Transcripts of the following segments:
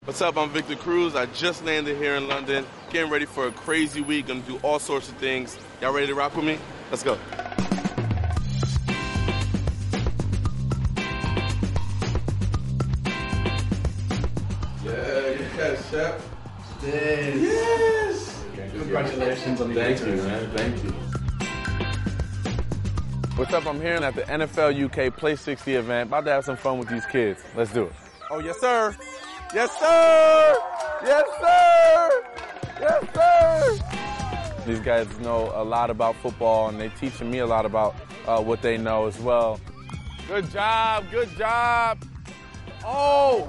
What's up? I'm Victor Cruz. I just landed here in London, getting ready for a crazy week. Gonna do all sorts of things. Y'all ready to rock with me? Let's go. Yes, Chef. Yes. Congratulations on the Thank you, man. Thank you. What's up? I'm here at the NFL UK Play 60 event. About to have some fun with these kids. Let's do it. Oh, yes, sir. Yes, sir. Yes, sir. Yes, sir. These guys know a lot about football, and they're teaching me a lot about what they know as well. Good job. Good job. Oh.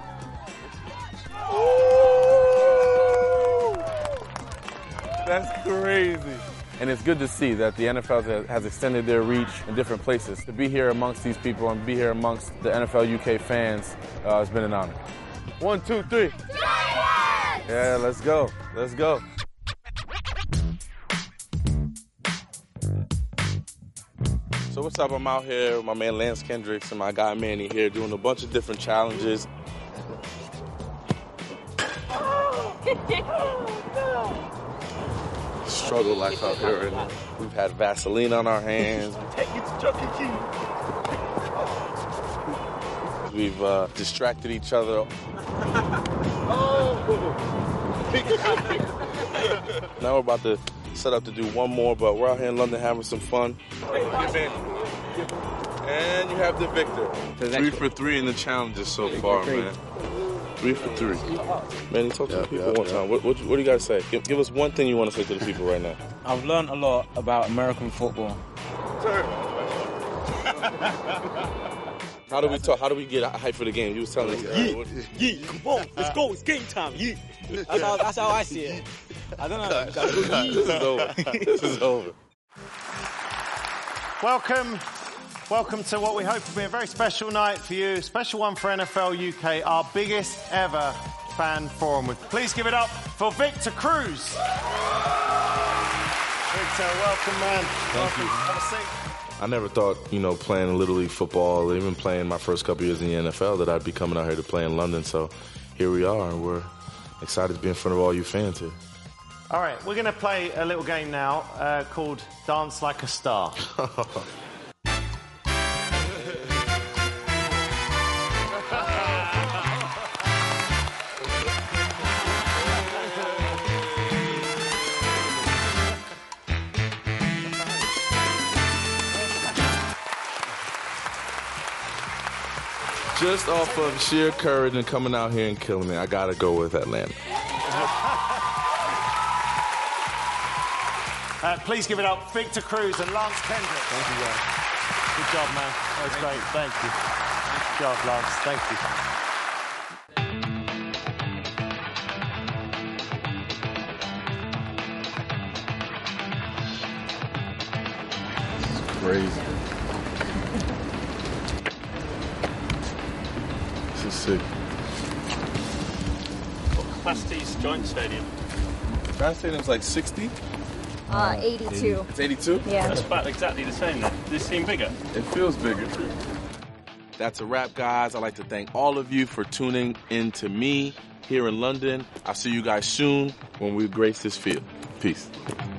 Ooh. That's crazy. And it's good to see that the NFL has extended their reach in different places. To be here amongst these people and be here amongst the NFL UK fans has been an honor. 1, 2, 3. Giants! Yeah, let's go. Let's go. So what's up? I'm out here with my man Lance Kendricks and my guy Manny here doing a bunch of different challenges. Struggle life out here right now. We've had Vaseline on our hands. Take it to Chuck E. Cheese. We've distracted each other. Now we're about to set up to do one more, but we're out here in London having some fun. And you have the victor. 3 for 3 in the challenges so far, man. 3 for 3. Man, talk to the people one time. What do you guys say? Give us one thing you want to say to the people right now. I've learned a lot about American football. Sir. How do we talk? How do we get hype for the game? You was telling us. Yeah, come on, let's go. It's game time. Yeah. That's how I see it. I don't know. This is over. This is over. Welcome to what we hope will be a very special night for you. Special one for NFL UK, our biggest ever fan forum. Please give it up for Victor Cruz. Victor, welcome, man. Welcome. Have a seat. I never thought, playing Little League football, even playing my first couple years in the NFL, that I'd be coming out here to play in London. So here we are, and we're excited to be in front of all you fans here. All right, we're going to play a little game now called Dance Like a Star. Just off of sheer courage and coming out here and killing it, I gotta go with Atlanta. Please give it up, Victor Cruz and Lance Kendrick. Thank you, guys. Good job, man. That was great. Thank you. Good job, Lance. Thank you. This is crazy. This is sick. What capacity's Giant Stadium? Giant Stadium's like 60? 82. It's 82? Yeah. That's about exactly the same then. Does this seem bigger? It feels bigger. That's a wrap, guys. I'd like to thank all of you for tuning in to me here in London. I'll see you guys soon when we grace this field. Peace.